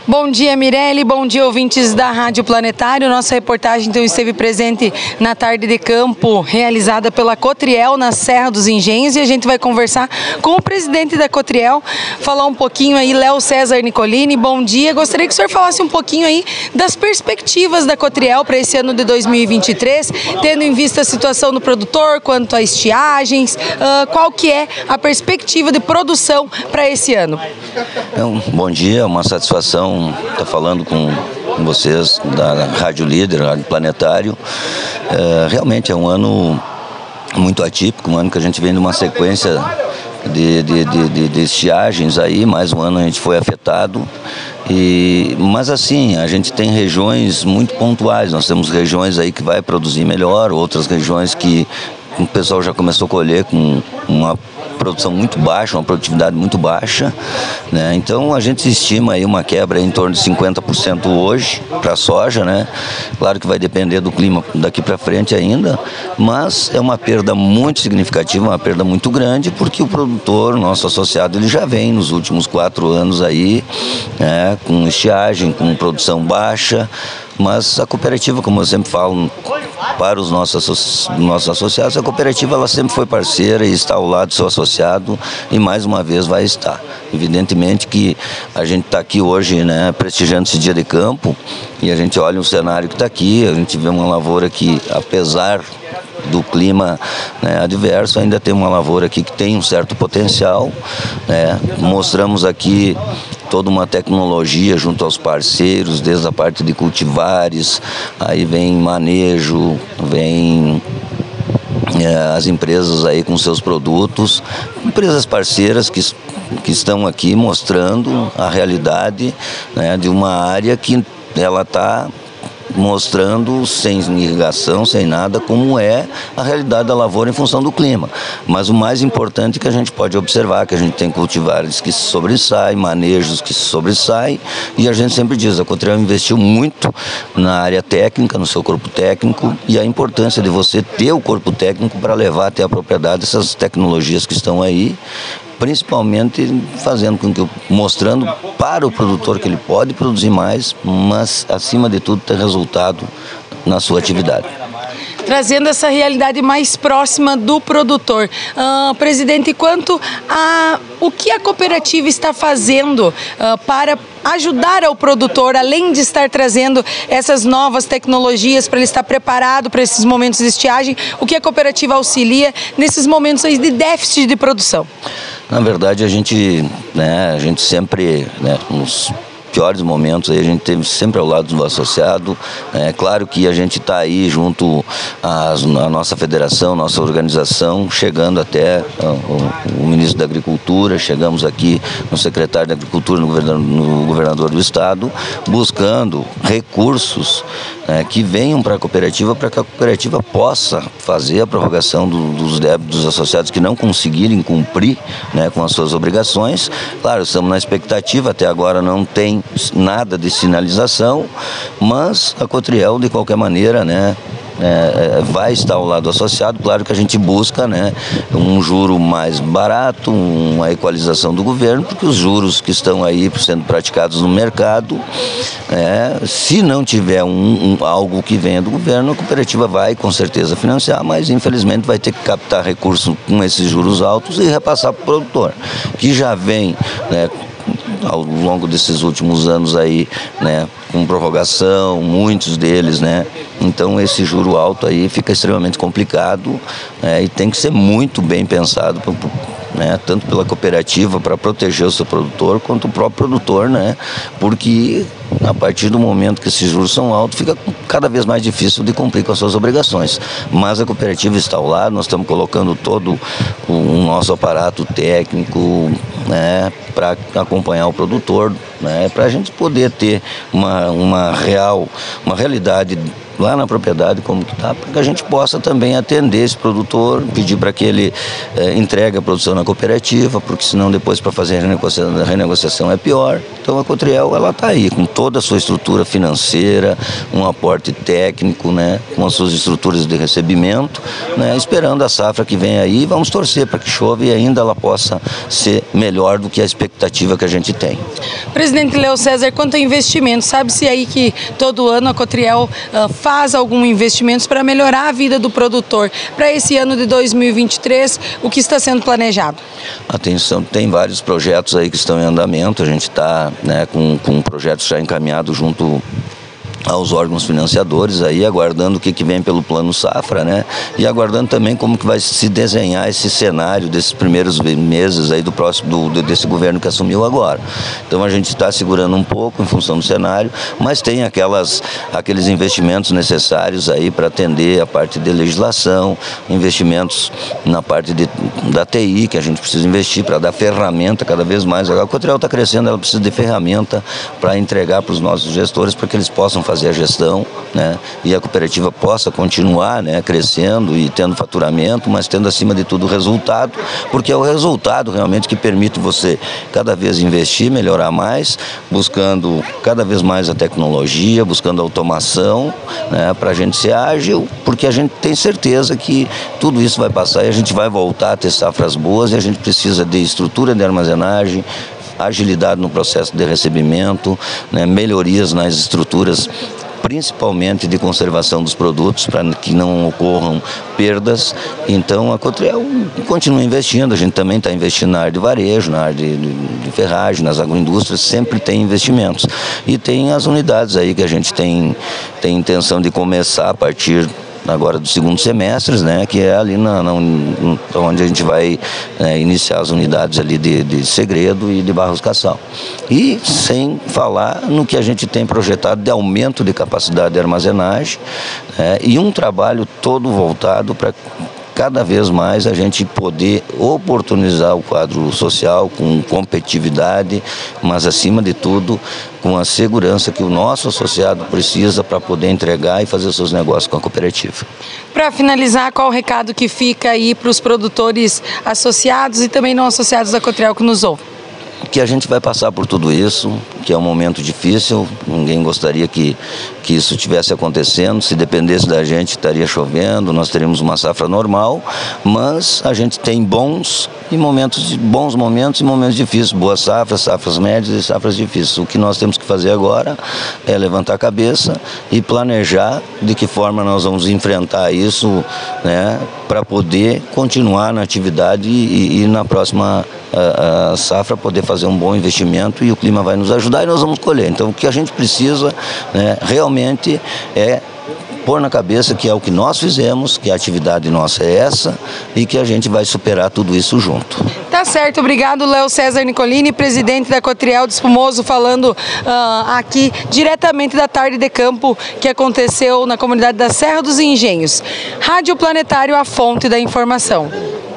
Bom dia, Mirelle, bom dia, ouvintes da Rádio Planetário. Nossa reportagem então esteve presente na tarde de campo realizada pela Cotriel na Serra dos Engenhos, e a gente vai conversar com o presidente da Cotriel, falar um pouquinho aí, Léo César Nicolini. Bom dia, gostaria que o senhor falasse um pouquinho aí das perspectivas da Cotriel para esse ano de 2023, tendo em vista a situação do produtor quanto a estiagens, qual que é a perspectiva de produção para esse ano? Bom dia, uma satisfação estar falando com vocês da Rádio Líder, Rádio Planetário. Realmente é um ano muito atípico, um ano que a gente vem de uma sequência de estiagens aí, mais um ano a gente foi afetado. Mas assim, a gente tem regiões muito pontuais, nós temos regiões aí que vai produzir melhor, outras regiões que o pessoal já começou a colher com uma produção muito baixa, uma produtividade muito baixa, né? Então a gente estima aí uma quebra em torno de 50% hoje para a soja, né? Claro que vai depender do clima daqui para frente ainda, mas é uma perda muito significativa, uma perda muito grande, porque o produtor, nosso associado, ele já vem nos últimos 4 anos aí, né, com estiagem, com produção baixa. Mas a cooperativa, como eu sempre falo para os nossos associados, a cooperativa ela sempre foi parceira e está ao lado do seu associado, e mais uma vez vai estar. Evidentemente que a gente está aqui hoje, né, prestigiando esse dia de campo, e a gente olha o cenário que está aqui, a gente vê uma lavoura que, apesar do clima, né, adverso, ainda tem uma lavoura aqui que tem um certo potencial, né? Mostramos aqui toda uma tecnologia junto aos parceiros, desde a parte de cultivares, aí vem manejo, vem as empresas aí com seus produtos, empresas parceiras que estão aqui mostrando a realidade, né, de uma área que ela está mostrando sem irrigação, sem nada, como é a realidade da lavoura em função do clima. Mas o mais importante é que a gente pode observar que a gente tem cultivares que se sobressaem, manejos que se sobressaem, e a gente sempre diz, a Cotriel investiu muito na área técnica, no seu corpo técnico, e a importância de você ter o corpo técnico para levar até a propriedade essas tecnologias que estão aí, principalmente fazendo com que, mostrando para o produtor que ele pode produzir mais, mas acima de tudo ter resultado na sua atividade. Trazendo essa realidade mais próxima do produtor. Presidente, quanto a o que a cooperativa está fazendo para ajudar ao produtor, além de estar trazendo essas novas tecnologias para ele estar preparado para esses momentos de estiagem, o que a cooperativa auxilia nesses momentos aí de déficit de produção? Na verdade, a gente sempre, né, nos piores momentos, aí a gente esteve sempre ao lado do associado. É claro que a gente está aí junto à nossa federação, nossa organização, chegando até o ministro da Agricultura, chegamos aqui no secretário da Agricultura, no governador do estado, buscando recursos que venham para a cooperativa, para que a cooperativa possa fazer a prorrogação dos débitos dos associados que não conseguirem cumprir, né, com as suas obrigações. Claro, estamos na expectativa, até agora não tem nada de sinalização, mas a Cotriel, de qualquer maneira, né, vai estar ao lado do associado. Claro que a gente busca, né, um juro mais barato, uma equalização do governo, porque os juros que estão aí sendo praticados no mercado, se não tiver algo que venha do governo, a cooperativa vai com certeza financiar, mas infelizmente vai ter que captar recursos com esses juros altos e repassar para o produtor, que já vem, né, ao longo desses últimos anos aí, né, com prorrogação, muitos deles, né? Então esse juro alto aí fica extremamente complicado, e tem que ser muito bem pensado, né, tanto pela cooperativa para proteger o seu produtor, quanto o próprio produtor, né? Porque a partir do momento que esses juros são altos, fica cada vez mais difícil de cumprir com as suas obrigações. Mas a cooperativa está ao lado, nós estamos colocando todo o nosso aparato técnico, né, para acompanhar o produtor, né, para a gente poder ter uma realidade lá na propriedade como que está, para que a gente possa também atender esse produtor, pedir para que ele entregue a produção na cooperativa, porque senão depois para fazer a renegociação é pior. Então a Cotriel, ela está aí com toda a sua estrutura financeira, um aporte técnico, né, com as suas estruturas de recebimento, né, esperando a safra que vem aí. Vamos torcer para que chova e ainda ela possa ser melhor do que a expectativa que a gente tem. Presidente Léo César, quanto a investimento, sabe-se aí que todo ano a Cotriel faz alguns investimentos para melhorar a vida do produtor. Para esse ano de 2023, o que está sendo planejado? Atenção, tem vários projetos aí que estão em andamento, a gente está, né, com projetos já encaminhados junto aos órgãos financiadores aí, aguardando o que vem pelo Plano Safra, né? E aguardando também como que vai se desenhar esse cenário desses primeiros meses aí desse governo que assumiu agora. Então a gente está segurando um pouco em função do cenário, mas tem aqueles investimentos necessários aí para atender a parte de legislação, investimentos na parte da TI, que a gente precisa investir para dar ferramenta cada vez mais. A Cotriel está crescendo, ela precisa de ferramenta para entregar para os nossos gestores, para que eles possam fazer a gestão, né, e a cooperativa possa continuar, né, crescendo e tendo faturamento, mas tendo acima de tudo resultado, porque é o resultado realmente que permite você cada vez investir, melhorar mais, buscando cada vez mais a tecnologia, buscando a automação, né, para a gente ser ágil, porque a gente tem certeza que tudo isso vai passar e a gente vai voltar a ter safras boas e a gente precisa de estrutura de armazenagem, agilidade no processo de recebimento, né, melhorias nas estruturas, principalmente de conservação dos produtos, para que não ocorram perdas. Então a Cotriel continua investindo, a gente também está investindo na área de varejo, na área de ferragem, nas agroindústrias, sempre tem investimentos. E tem as unidades aí que a gente tem intenção de começar a partir agora do segundo semestre, né, que é ali onde a gente vai iniciar as unidades ali de Segredo e de Barros Cassal. E sem falar no que a gente tem projetado de aumento de capacidade de armazenagem, e um trabalho todo voltado para cada vez mais a gente poder oportunizar o quadro social com competitividade, mas acima de tudo com a segurança que o nosso associado precisa para poder entregar e fazer os seus negócios com a cooperativa. Para finalizar, qual o recado que fica aí para os produtores associados e também não associados da Cotriel que nos ouvem? Que a gente vai passar por tudo isso, que é um momento difícil, ninguém gostaria que isso estivesse acontecendo, se dependesse da gente estaria chovendo, nós teríamos uma safra normal, mas a gente tem bons momentos e momentos difíceis, boas safras, safras médias e safras difíceis. O que nós temos que fazer agora é levantar a cabeça e planejar de que forma nós vamos enfrentar isso, né, para poder continuar na atividade e na próxima a safra poder fazer um bom investimento e o clima vai nos ajudar e nós vamos colher. Então o que a gente precisa, né, realmente é pôr na cabeça que é o que nós fizemos, que a atividade nossa é essa e que a gente vai superar tudo isso junto. Tá certo, obrigado Léo César Nicolini, presidente da Cotriel de Espumoso, falando aqui diretamente da tarde de campo que aconteceu na comunidade da Serra dos Engenhos. Rádio Planetário, a fonte da informação.